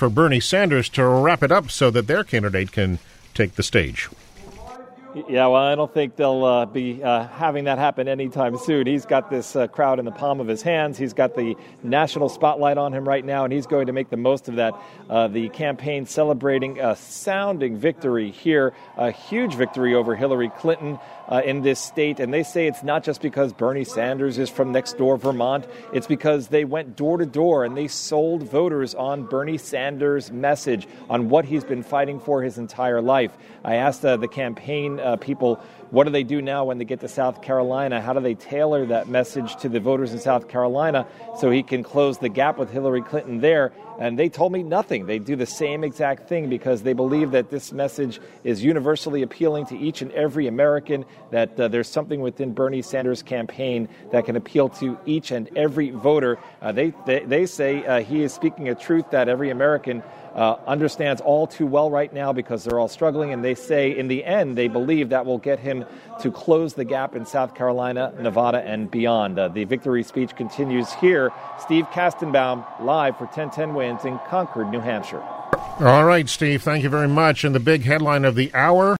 for Bernie Sanders to wrap it up so that their candidate can take the stage. Yeah, well, I don't think they'll be having that happen anytime soon. He's got this crowd in the palm of his hands. He's got the national spotlight on him right now, and he's going to make the most of that. The campaign celebrating a sounding victory here, a huge victory over Hillary Clinton in this state. And they say it's not just because Bernie Sanders is from next door Vermont. It's because they went door to door and they sold voters on Bernie Sanders' message, on what he's been fighting for his entire life. I asked the campaign people, what do they do now when they get to South Carolina? How do they tailor that message to the voters in South Carolina so he can close the gap with Hillary Clinton there? And they told me nothing. They do the same exact thing because they believe that this message is universally appealing to each and every American, that there's something within Bernie Sanders' campaign that can appeal to each and every voter. They say he is speaking a truth that every American understands all too well right now because they're all struggling. And they say in the end, they believe that will get him to close the gap in South Carolina, Nevada, and beyond. The victory speech continues here. Steve Kastenbaum, live for 1010 Wins in Concord, New Hampshire. All right, Steve, thank you very much. And the big headline of the hour.